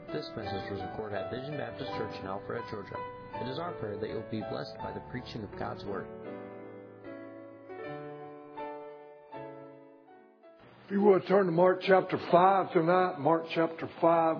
This message was recorded at Vision Baptist Church in Alpharetta, Georgia. It is our prayer that you'll be blessed by the preaching of God's Word. If you would turn to Mark chapter 5 tonight, Mark chapter 5.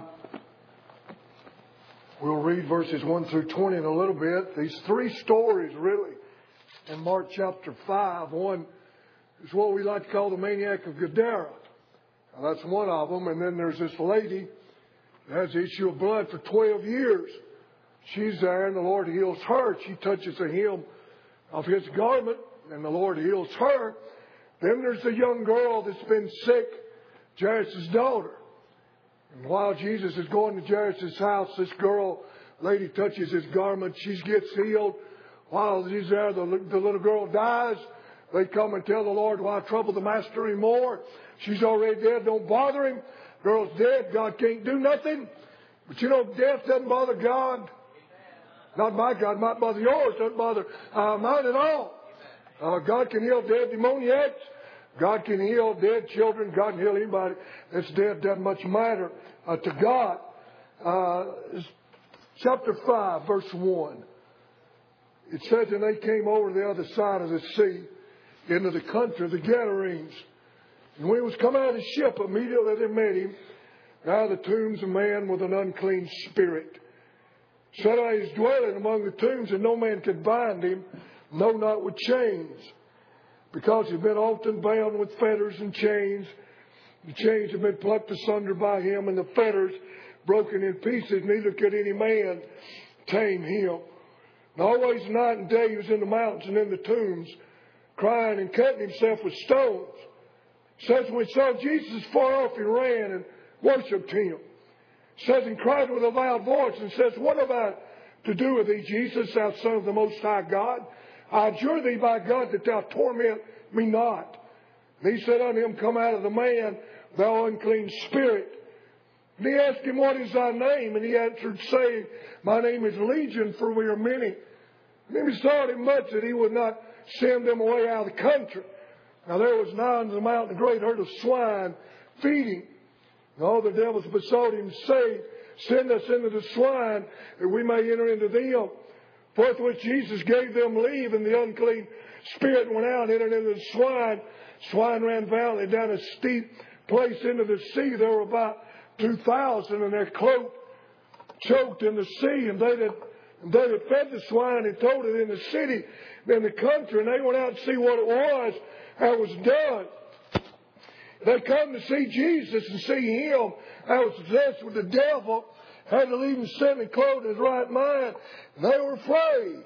We'll read verses 1 through 20 in a little bit. These three stories, really, in Mark chapter 5. One is what we like to call the maniac of Gadara. Now, that's one of them. And then there's this lady that has the issue of blood for 12 years. She's there, and the Lord heals her. She touches the hem of His garment, and the Lord heals her. Then there's the young girl that's been sick, Jairus' daughter. And while Jesus is going to Jairus' house, this lady touches his garment. She gets healed. While he's there, the little girl dies. They come and tell the Lord, why trouble the master anymore? She's already dead. Don't bother him. Girl's dead. God can't do nothing. But you know, death doesn't bother God. Not my God. Might bother yours. Doesn't bother mine at all. God can heal dead demoniacs. God can heal dead children. God can heal anybody that's dead. Doesn't much matter to God. Chapter 5, verse 1. It says, and they came over the other side of the sea into the country of the Gadarenes. And when he was come out of the ship, immediately they met him out of the tombs a man with an unclean spirit. Set out his dwelling among the tombs, and no man could bind him, no, not with chains, because he'd been often bound with fetters and chains. The chains had been plucked asunder by him, and the fetters broken in pieces. Neither could any man tame him. And always night and day he was in the mountains and in the tombs, crying and cutting himself with stones. It says when he saw Jesus far off, he ran and worshipped him. It says and cried with a loud voice and says, what have I to do with thee, Jesus, thou Son of the Most High God? I adjure thee by God that thou torment me not. And he said unto him, come out of the man, thou unclean spirit. And he asked him, what is thy name? And he answered, saying, my name is Legion, for we are many. And he besought him much that he would not send them away out of the country. Now there was nigh unto the mountain a great herd of swine feeding. And all the devils besought him, saying, send us into the swine, that we may enter into them. Forthwith Jesus gave them leave, and the unclean spirit went out, entered into the swine. Swine ran violently down a steep place into the sea. There were about 2,000, and their cloak choked in the sea. And they that fed the swine and told it in the city, in the country, and they went out to see what it was that was done. They come to see Jesus and see him that was possessed with the devil, had to leave him sitting and clothed in his right mind. And they were afraid.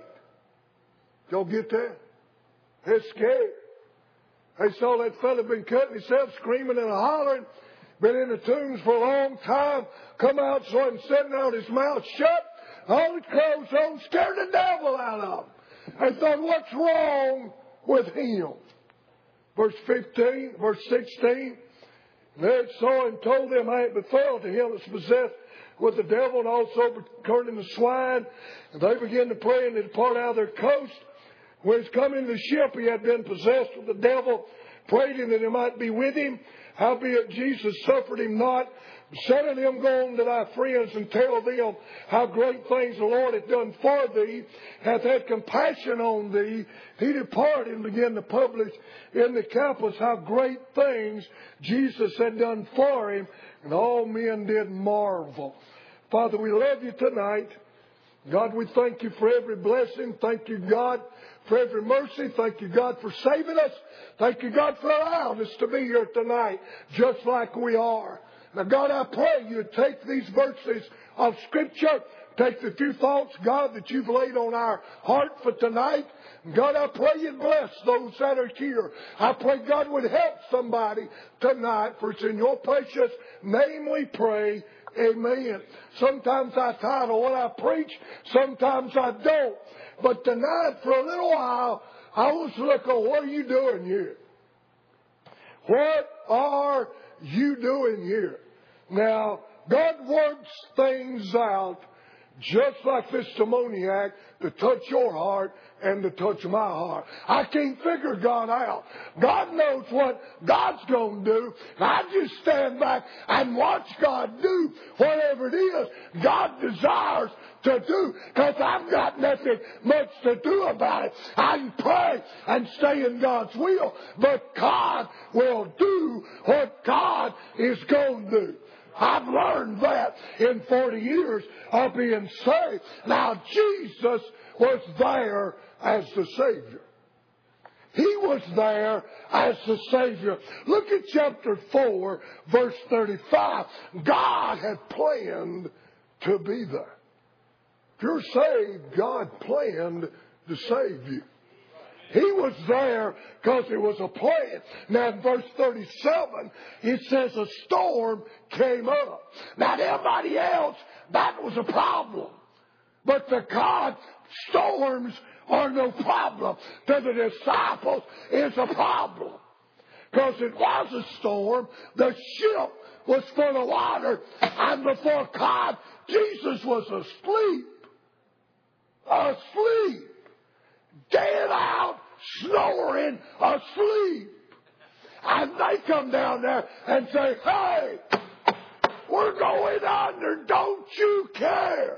Y'all get that? They're scared. They saw that fellow been cutting himself, screaming and hollering, been in the tombs for a long time, come out, saw him sitting out, his mouth shut, all his clothes on, scared the devil out of him. They thought, what's wrong with him? Verse 16, they saw and told them how it befell to him that's possessed with the devil, and also concerning the swine. And they began to pray and to depart out of their coast. When he's come into the ship, he had been possessed with the devil, prayed him that he might be with him. Howbeit Jesus suffered him not, said unto him, go on to thy friends and tell them how great things the Lord hath done for thee, hath had compassion on thee. He departed and began to publish in the Decapolis how great things Jesus had done for him, and all men did marvel. Father, we love you tonight. God, we thank you for every blessing. Thank you, God, for every mercy. Thank you, God, for saving us. Thank you, God, for allowing us to be here tonight just like we are. Now, God, I pray you take these verses of Scripture, take the few thoughts, God, that you've laid on our heart for tonight. God, I pray you'd bless those that are here. I pray God would help somebody tonight, for it's in your precious name we pray. Amen. Sometimes I title what I preach, sometimes I don't. But tonight, for a little while, I was looking, what are you doing here? What are you doing here? Now, God works things out just like this demoniac, to touch your heart and to touch my heart. I can't figure God out. God knows what God's going to do. I just stand back and watch God do whatever it is God desires to do, because I've got nothing much to do about it. I can pray and stay in God's will, but God will do what God is going to do. I've learned that in 40 years of being saved. Now, Jesus was there as the Savior. He was there as the Savior. Look at chapter 4, verse 35. God had planned to be there. If you're saved, God planned to save you. He was there because it was a plan. Now in verse 37, it says a storm came up. Now to everybody else, that was a problem. But to God, storms are no problem. To the disciples, it's a problem. Because it was a storm. The ship was full of water. And before God, Jesus was asleep. Asleep. Dead out, snoring, asleep. And they come down there and say, hey, we're going under, don't you care?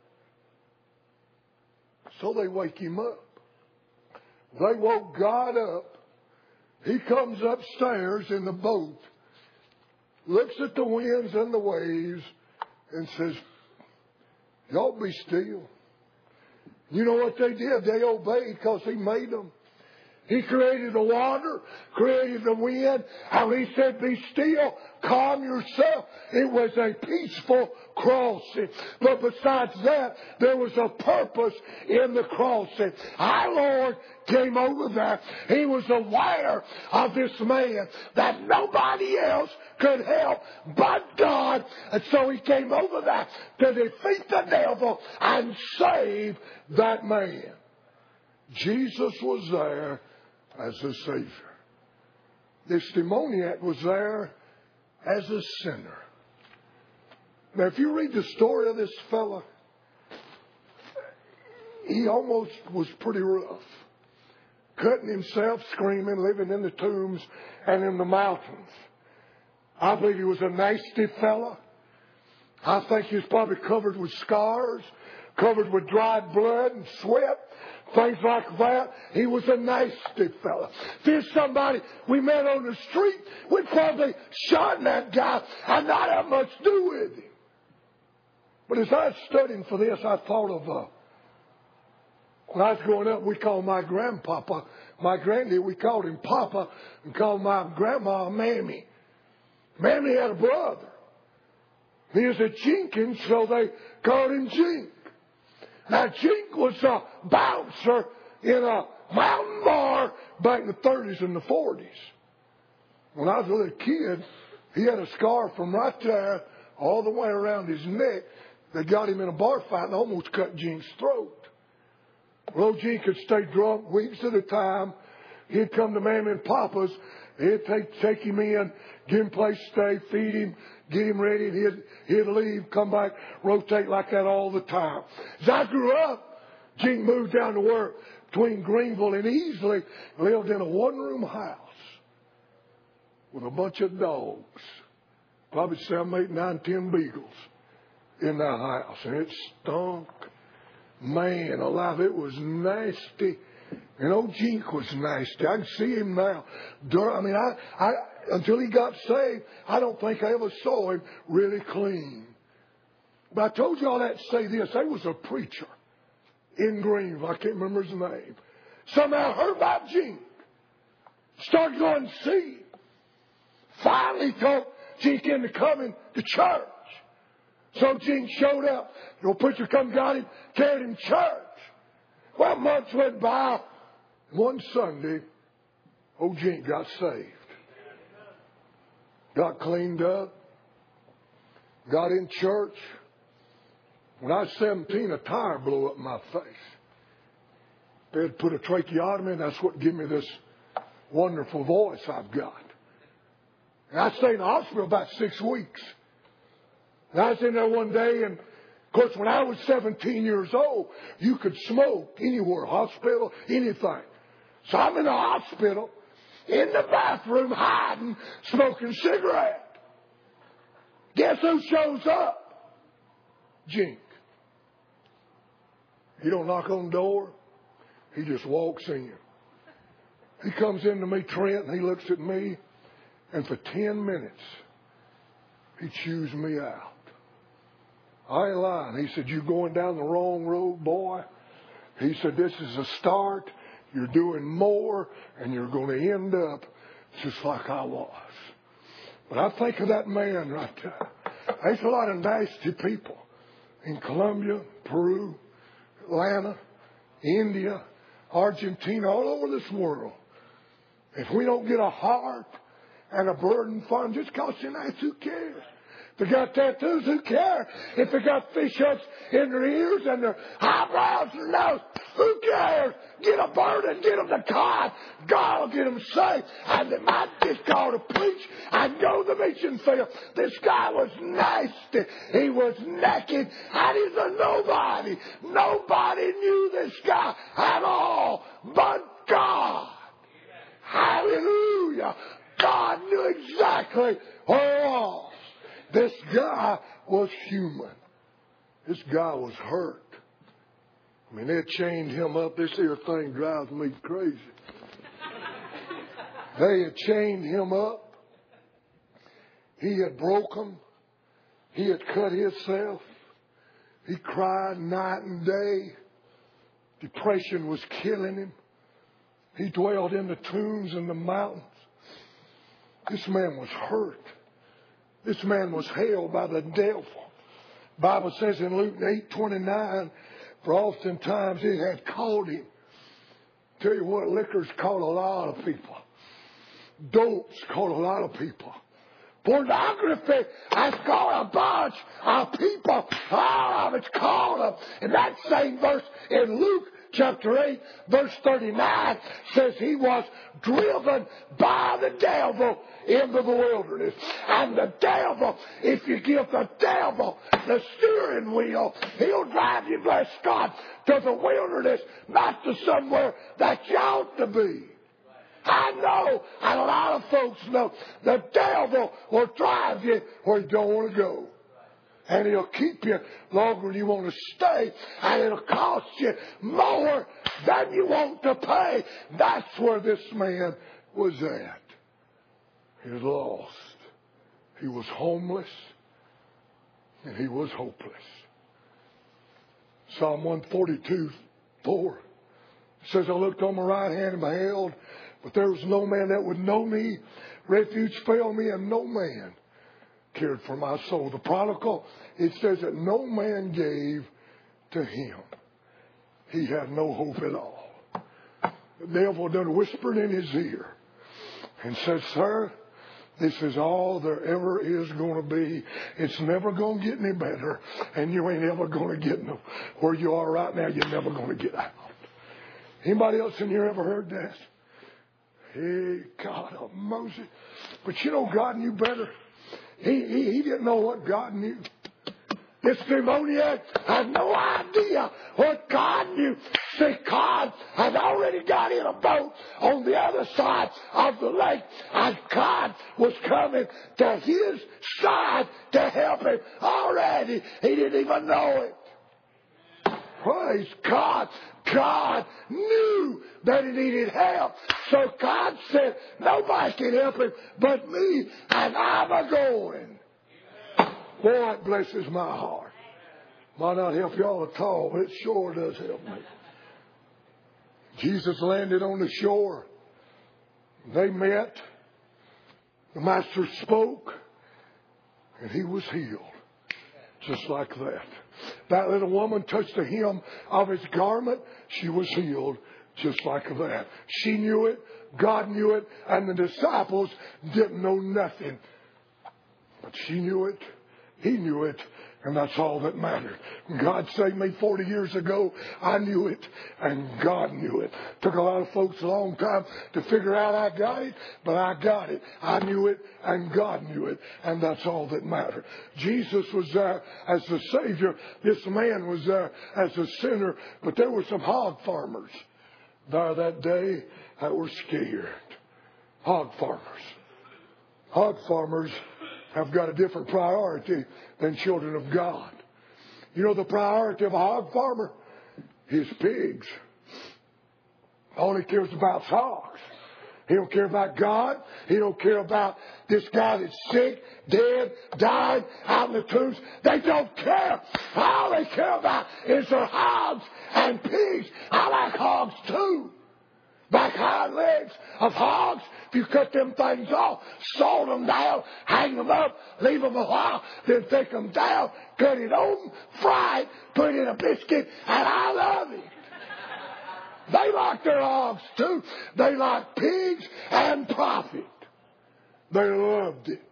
So they wake him up. They woke God up. He comes upstairs in the boat, looks at the winds and the waves, and says, y'all be still. You know what they did? They obeyed because He made them. He created the water, created the wind, and He said, be still, calm yourself. It was a peaceful crossing. But besides that, there was a purpose in the crossing. Our Lord came over there. He was aware of this man that nobody else could help but God. And so He came over there to defeat the devil and save that man. Jesus was there as a Savior. This demoniac was there as a sinner. Now, if you read the story of this fella, he almost was pretty rough. Cutting himself, screaming, living in the tombs and in the mountains. I believe he was a nasty fella. I think he was probably covered with scars, covered with dried blood and sweat, things like that. He was a nasty fella. If there's somebody we met on the street, we'd probably shot that guy and not have much to do with him. But as I was studying for this, I thought of when I was growing up, we called my grandpapa, my granddad, we called him Papa, and called my grandma Mammy. Mammy had a brother. He was a Jenkins, so they called him Jink. Now, Jink was a bouncer in a mountain bar back in the 30s and the 40s. When I was a little kid, he had a scar from right there all the way around his neck. They got him in a bar fight and almost cut Jink's throat. Well, Jink could stay drunk weeks at a time. He'd come to Mammy and Papa's. He'd take him in, give him a place to stay, feed him, get him ready, and he'd leave, come back, rotate like that all the time. As I grew up, Jink moved down to work between Greenville and Easley, lived in a one-room house with a bunch of dogs, probably 7, 8, 9, 10 beagles in that house, and it stunk. Man alive, it was nasty. And old Jink was nasty. I can see him now. I mean, I until he got saved, I don't think I ever saw him really clean. But I told you all that to say this. There was a preacher in Greenville. I can't remember his name. Somehow heard about Jink. Started going to see him. Finally talked Jink into coming to church. So Jink showed up. The old preacher come got him, carried him to church. Well, months went by. One Sunday, old Jink got saved. Got cleaned up. Got in church. When I was 17, a tire blew up my face. They had put a tracheotomy, and that's what gave me this wonderful voice I've got. And I stayed in the hospital about 6 weeks. And I was in there one day, and Of course, when I was 17 years old, you could smoke anywhere, hospital, anything. So I'm in the hospital, in the bathroom, hiding, smoking cigarette. Guess who shows up? Jink. He don't knock on the door. He just walks in. He comes into me, Trent, and he looks at me, and for 10 minutes, he chews me out. I ain't lying. He said, "You're going down the wrong road, boy." He said, "This is a start. You're doing more, and you're going to end up just like I was." But I think of that man right there. There's a lot of nasty people in Colombia, Peru, Atlanta, India, Argentina, all over this world. If we don't get a heart and a burden for them, just because they're nice, who cares? If they got tattoos, who cares? If they got fish hooks in their ears and their eyebrows and their nose, who cares? Get a burden, get them to God. God will get them saved. And they might just go to preach and go to the mission field. This guy was nasty. He was naked and he's a nobody. Nobody knew this guy at all but God. Hallelujah. God knew exactly where he was. This guy was human. This guy was hurt. I mean, they had chained him up. This here thing drives me crazy. They had chained him up. He had broken. He had cut himself. He cried night and day. Depression was killing him. He dwelled in the tombs and the mountains. This man was hurt. This man was held by the devil. The Bible says in Luke 8:29, for oftentimes it had caught him. Tell you what, liquor's caught a lot of people. Dope's caught a lot of people. Pornography has caught a bunch of people. All of it's caught them. And that same verse in Luke chapter 8, verse 39 says he was driven by the devil into the wilderness. And the devil, if you give the devil the steering wheel, he'll drive you, bless God, to the wilderness, not to somewhere that you ought to be. I know, and a lot of folks know, the devil will drive you where you don't want to go. And he'll keep you longer than you want to stay. And it'll cost you more than you want to pay. That's where this man was at. He was lost. He was homeless. And he was hopeless. Psalm 142:4 says, I looked on my right hand and beheld, but there was no man that would know me. Refuge failed me, and no man cared for my soul. The prodigal, it says that no man gave to him. He had no hope at all. The devil done whispered in his ear and said, sir, this is all there ever is going to be. It's never going to get any better, and you ain't ever going to get where you are right now. You're never going to get out. Anybody else in here ever heard that? Hey, God of Moses. But you know, God knew better. He didn't know what God knew. This demoniac had no idea what God knew. See, God had already got in a boat on the other side of the lake, and God was coming to his side to help him already. He didn't even know it. Praise God. God knew that he needed help. So God said, nobody can help him but me, and I'm a-going. Boy, it blesses my heart. Might not help y'all at all, but it sure does help me. Jesus landed on the shore. They met. The Master spoke, and he was healed. Just like that. That little woman touched the hem of his garment. She was healed just like that. She knew it. God knew it. And the disciples didn't know nothing. But she knew it. He knew it. And that's all that mattered. When God saved me 40 years ago, I knew it, and God knew it. Took a lot of folks a long time to figure out I got it, but I got it. I knew it, and God knew it, and that's all that mattered. Jesus was there as the Savior. This man was there as a sinner, but there were some hog farmers there that day that were scared. Hog farmers. Hog farmers have got a different priority than children of God. You know the priority of a hog farmer? His pigs. All he cares about is hogs. He don't care about God. He don't care about this guy that's sick, dead, died, out in the tombs. They don't care. All they care about is their hogs and pigs. I like hogs too. Back hind legs of hogs, if you cut them things off, salt them down, hang them up, leave them a while, then take them down, cut it open, fry it, put it in a biscuit, and I love it. They like their hogs too. They like pigs and profit. They loved it.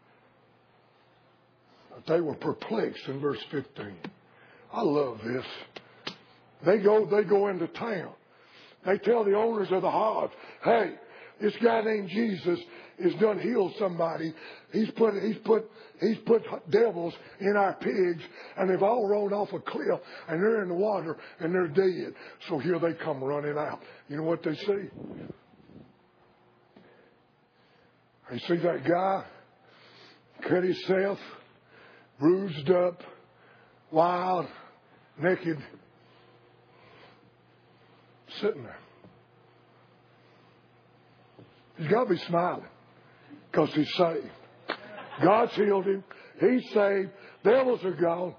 But they were perplexed in verse 15. I love this. They go into town. They tell the owners of the hogs, hey, this guy named Jesus has done healed somebody. He's put devils in our pigs, and they've all rolled off a cliff, and they're in the water, and they're dead. So here they come running out. You know what they see? They see that guy cut himself, bruised up, wild, naked, sitting there. He's got to be smiling because he's saved. God's healed him. He's saved. Devils are gone.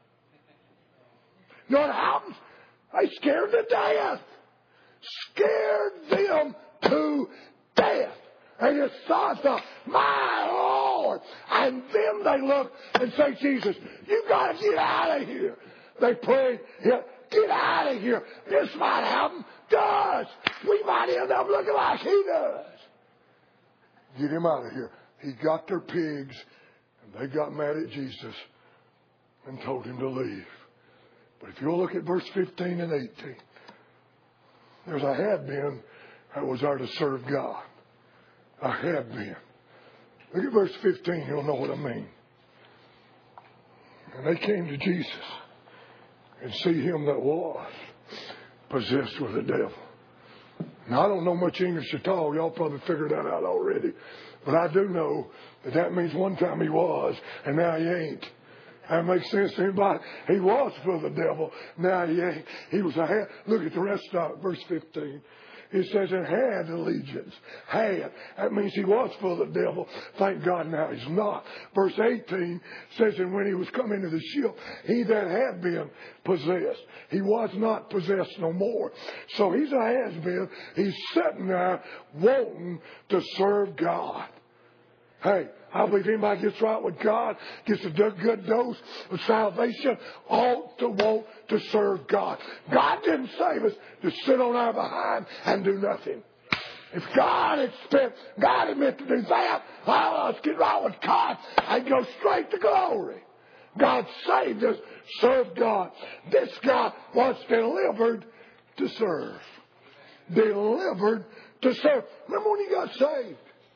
You know what happens? They scared to death. Scared them to death. They just thought, my Lord. And then they look and say, Jesus, you got to get out of here. They pray, get out of here. This might happen to us. We might end up looking like he does. Get him out of here. He got their pigs, and they got mad at Jesus and told him to leave. But if you'll look at verse 15 and 18, there's a had-been that was there to serve God. A had-been. Look at verse 15, you'll know what I mean. And they came to Jesus and see him that was possessed with the devil. Now, I don't know much English at all. Y'all probably figured that out already. But I do know that means one time he was, and now he ain't. That makes sense to anybody? He was full of the devil. Now he ain't. He was a had. Look at the rest of it, verse 15. It says, and had allegiance. Had. That means he was full of the devil. Thank God now he's not. Verse 18 says, and when he was come into the ship, he that had been possessed. He was not possessed no more. So he's a has-been. He's sitting there wanting to serve God. Hey, I believe anybody gets right with God, gets a good dose of salvation, ought to want to serve God. God didn't save us to sit on our behind and do nothing. If God had meant to do that, well, let's get right with God and go straight to glory. God saved us, served God. This guy was delivered to serve. Delivered to serve. Remember when he got saved?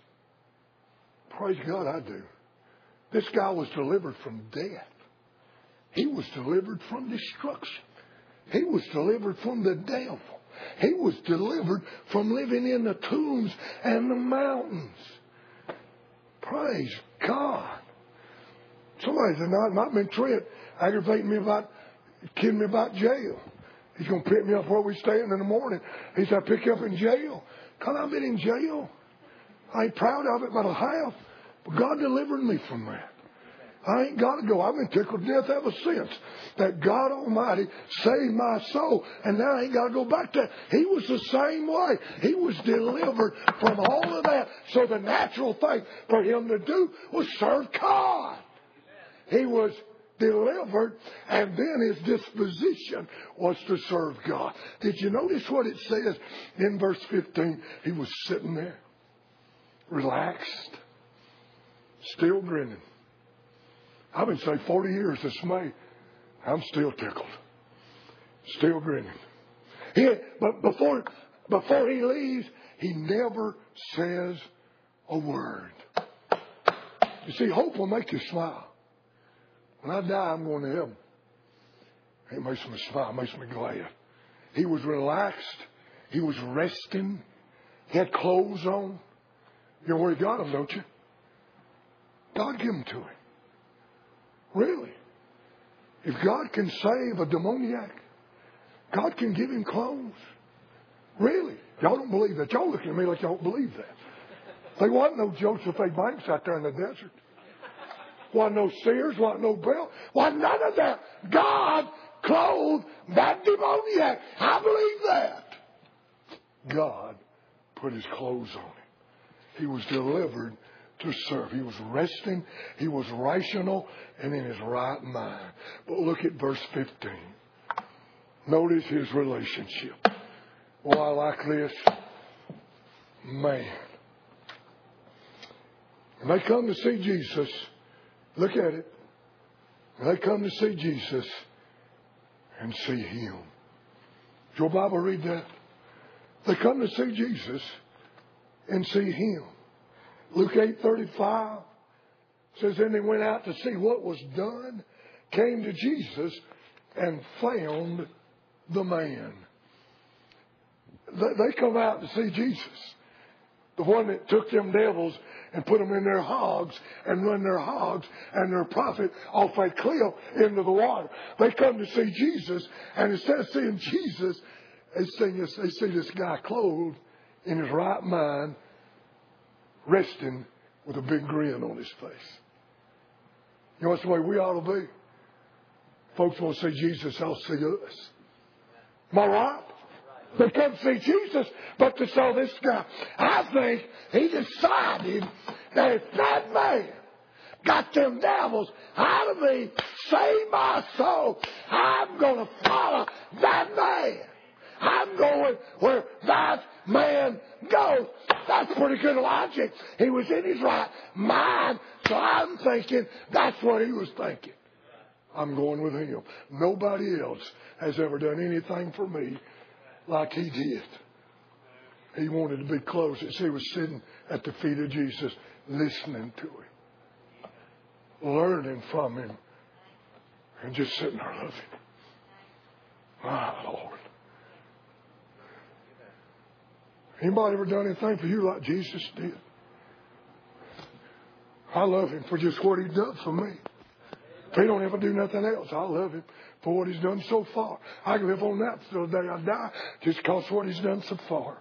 Praise God, I do. This guy was delivered from death. He was delivered from destruction. He was delivered from the devil. He was delivered from living in the tombs and the mountains. Praise God. Somebody tonight might have been Trent aggravating me kidding me about jail. He's going to pick me up where we staying in the morning. He said, pick you up in jail. Because I've been in jail. I ain't proud of it, but I have. But God delivered me from that. I ain't got to go. I've been tickled to death ever since that God Almighty saved my soul. And now I ain't got to go back to that. He was the same way. He was delivered from all of that. So the natural thing for him to do was serve God. He was delivered, and then his disposition was to serve God. Did you notice what it says in verse 15? He was sitting there, relaxed, still grinning. I've been saved 40 years this May. I'm still tickled. Still grinning. But before he leaves, he never says a word. You see, hope will make you smile. When I die, I'm going to heaven. It makes me smile. It makes me glad. He was relaxed. He was resting. He had clothes on. You know where he got them, don't you? God gave them to him. Really. If God can save a demoniac, God can give him clothes. Really. Y'all don't believe that. Y'all looking at me like y'all don't believe that. There wasn't no Joseph A. Banks out there in the desert. Wasn't no Sears. Wasn't no Bell. Wasn't none of that. God clothed that demoniac. I believe that. God put his clothes on him. He was delivered to serve. He was resting. He was rational and in his right mind. But look at verse 15. Notice his relationship. Oh, I like this. Man. When they come to see Jesus, look at it. When they come to see Jesus and see him. Does your Bible read that? They come to see Jesus and see him. Luke 8:35 says, then they went out to see what was done, came to Jesus, and found the man. They come out to see Jesus. The one that took them devils and put them in their hogs and run their hogs and their prophet off that cliff into the water. They come to see Jesus, and instead of seeing Jesus, they see this guy clothed in his right mind, resting with a big grin on his face. You know what's the way we ought to be? Folks want to see Jesus, I'll see us. Am I right? They come see Jesus, but to saw this guy. I think he decided that if that man got them devils out of me, save my soul, I'm going to follow that man. I'm going where that man goes. That's pretty good logic. He was in his right mind, so I'm thinking that's what he was thinking. I'm going with him. Nobody else has ever done anything for me like he did. He wanted to be close. He was sitting at the feet of Jesus, listening to him, learning from him, and just sitting there loving him. My Lord. Anybody ever done anything for you like Jesus did? I love him for just what he done for me. If he don't ever do nothing else, I love him for what he's done so far. I can live on that till the day I die just because of what he's done so far.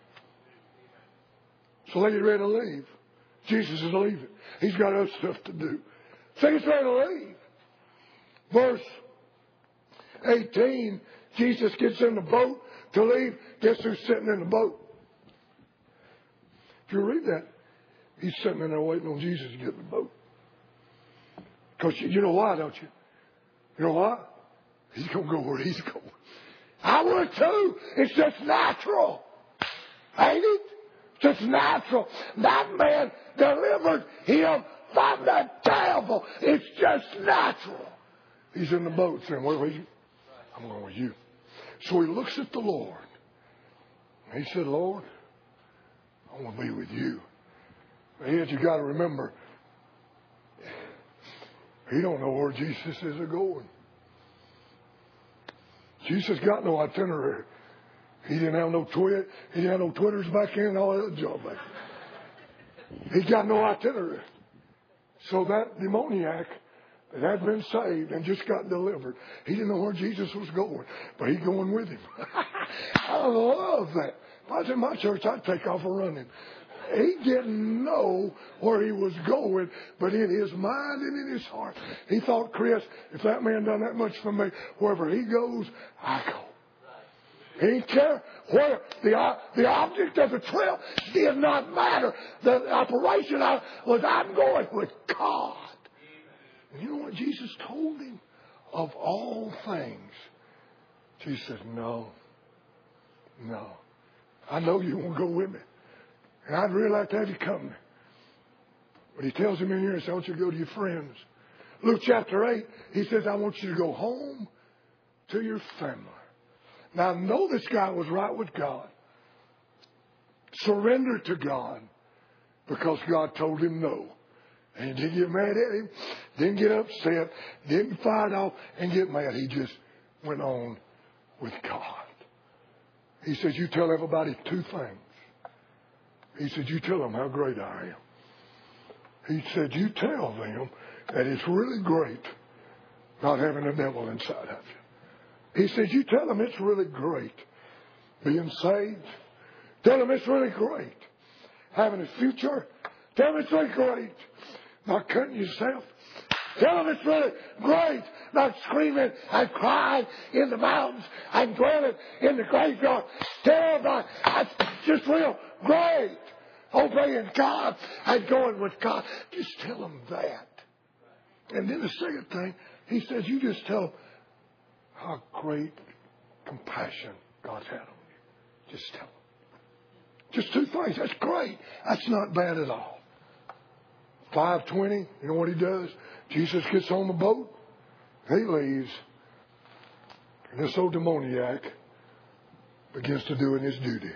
So lady ready to leave. Jesus is leaving. He's got other stuff to do. So he's ready to leave. Verse 18, Jesus gets in the boat to leave. Guess who's sitting in the boat? If you read that, he's sitting in there waiting on Jesus to get in the boat. Because you know why, don't you? You know why? He's going to go where he's going. I would too. It's just natural. Ain't it? Just natural. That man delivered him from the devil. It's just natural. He's in the boat saying, where are you? I'm going with you. So he looks at the Lord. And he said, Lord, I want to be with you. But yet you got to remember, he don't know where Jesus is going. Jesus got no itinerary. He didn't have no Twitter. He didn't have no Twitters back in and all that job back then. He got no itinerary. So that demoniac that had been saved and just got delivered, he didn't know where Jesus was going, but he's going with him. I love that. If I was in my church, I'd take off running. He didn't know where he was going, but in his mind and in his heart, he thought, Chris, if that man done that much for me, wherever he goes, I go. He didn't care where the object of the trip did not matter. The operation was, I'm going with God. And you know what Jesus told him? Of all things. Jesus said, no. I know you won't go with me. And I'd really like to have you company. But he tells him in here, he says, I want you to go to your friends. Luke chapter 8, he says, I want you to go home to your family. Now, I know this guy was right with God. Surrendered to God because God told him no. And he didn't get mad at him, didn't get upset, didn't fight off and get mad. He just went on with God. He says, you tell everybody two things. He said, you tell them how great I am. He said, you tell them that it's really great not having a devil inside of you. He said, you tell them it's really great being saved. Tell them it's really great having a future. Tell them it's really great not cutting yourself. Tell them it's really great not screaming and crying in the mountains and dwelling in the graveyard. Tell them that's just real great. Obeying God and going with God. Just tell them that. And then the second thing, he says, you just tell them how great compassion God's had on you. Just tell them. Just two things. That's great. That's not bad at all. 5:20, you know what he does? Jesus gets on the boat. He leaves. And this old demoniac begins to doing his duty.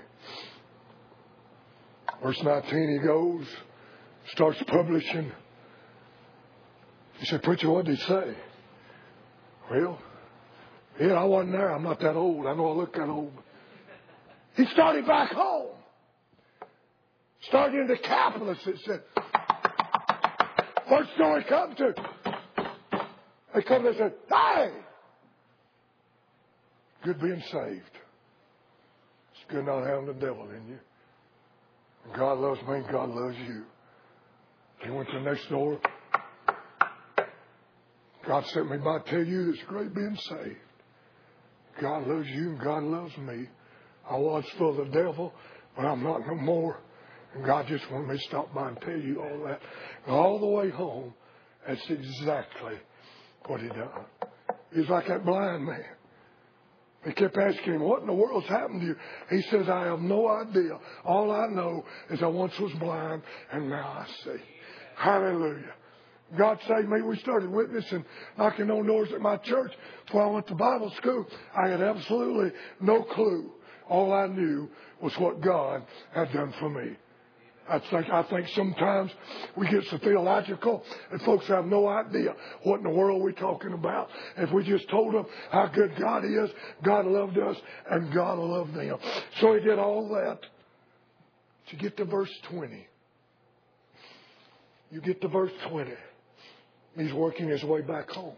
Verse 19, he goes, starts publishing. He said, preacher, what did he say? Well, yeah, I wasn't there. I'm not that old. I know I look that old. He started back home. Started in Decapolis, it said. First store he come to. They come and said, hey! Good being saved. It's good not having the devil in you. God loves me and God loves you. He went to the next door. God sent me by to tell you it's great being saved. God loves you and God loves me. I was full of the devil, but I'm not no more. And God just wanted me to stop by and tell you all that. And all the way home, that's exactly what he done. He's like that blind man. They kept asking him, what in the world's happened to you? He says, I have no idea. All I know is I once was blind and now I see. Hallelujah. God saved me. We started witnessing, knocking on doors at my church. Before I went to Bible school, I had absolutely no clue. All I knew was what God had done for me. I think sometimes we get so theological and folks have no idea what in the world we're talking about. If we just told them how good God is, God loved us, and God loved them. So he did all that. To get to verse 20. You get to verse 20. He's working his way back home.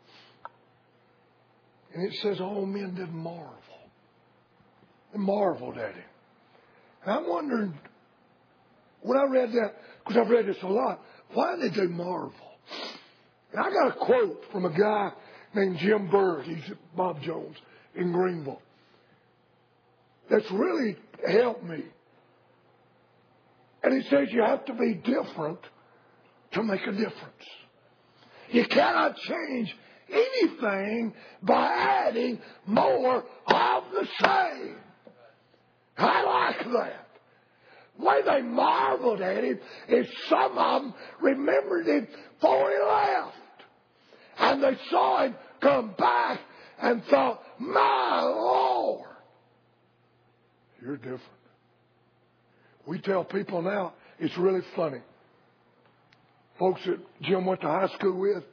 And it says all men did marvel. They marveled at him. And I'm wondering, when I read that, because I've read this a lot, why did they marvel? And I got a quote from a guy named Jim Bird. He's at Bob Jones in Greenville. That's really helped me. And he says you have to be different to make a difference. You cannot change anything by adding more of the same. I like that. The way they marveled at him is some of them remembered him before he left. And they saw him come back and thought, my Lord, you're different. We tell people now, it's really funny. Folks that Jim went to high school with,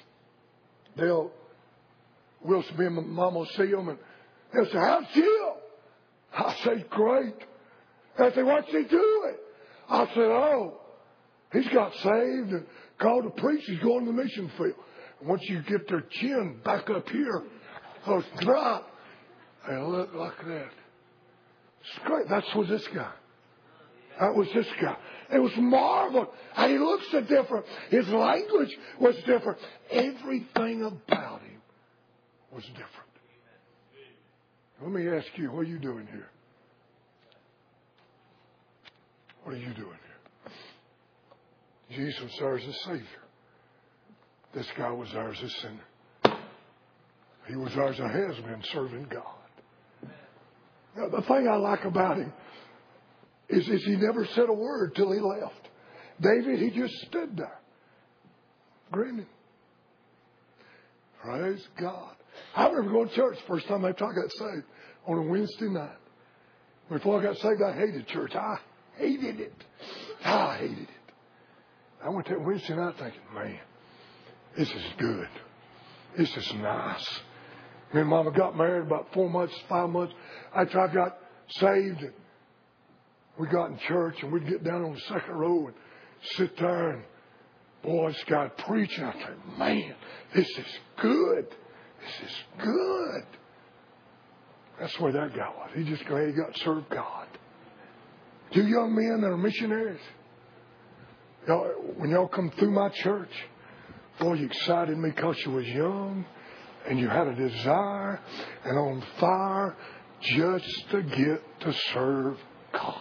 we'll be and Mom will see them and they'll say, how's Jim? I say, great. They say, what's he doing? I said, oh, he's got saved and called to preach. He's going to the mission field. And once you get their chin back up here, those drop, they look like that. It's great. That was this guy. That was this guy. It was marvelous. And he looks so different. His language was different. Everything about him was different. Let me ask you, what are you doing here? What are you doing here? Jesus was there as a Savior. This guy was there as a sinner. He was there as a husband serving God. Now, the thing I like about him is he never said a word till he left. David, he just stood there, grinning. Praise God. I remember going to church the first time after I got saved on a Wednesday night. Before I got saved, I hated church. I hated it. I hated it. I went that Wednesday night thinking, man, this is good. This is nice. Me and Mama got married about 4 months, 5 months after I got saved. We got in church and we'd get down on the second row and sit there and boy, this guy preaching. I thought, man, this is good. This is good. That's where that guy was. He just glad he got to serve God. You young men that are missionaries, when y'all come through my church, boy, you excited me because you was young and you had a desire and on fire just to get to serve God.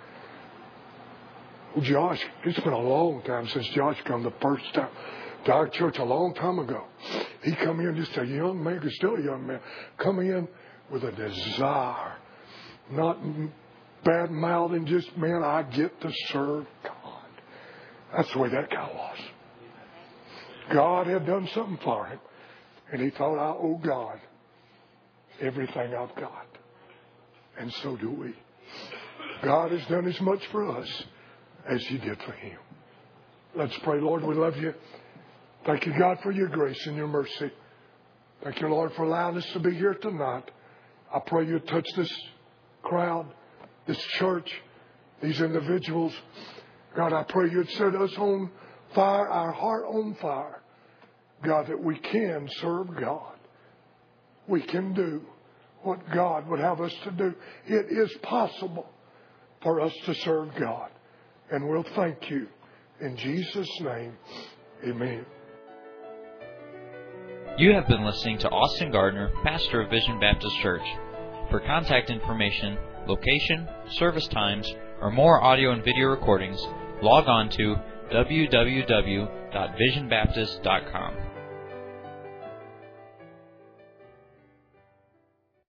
Well, Josh, it's been a long time since Josh come the first time to our church a long time ago. He come in just a young man, still a young man, come in with a desire, not bad-mouthing, just, man, I get to serve God. That's the way that guy was. God had done something for him, and he thought, I owe God everything I've got. And so do we. God has done as much for us as he did for him. Let's pray. Lord, we love you. Thank you, God, for your grace and your mercy. Thank you, Lord, for allowing us to be here tonight. I pray you touch this crowd, this church, these individuals. God, I pray you'd set us on fire, our heart on fire. God, that we can serve God. We can do what God would have us to do. It is possible for us to serve God. And we'll thank you. In Jesus' name, amen. You have been listening to Austin Gardner, pastor of Vision Baptist Church. For contact information, location, service times, or more audio and video recordings, log on to www.visionbaptist.com.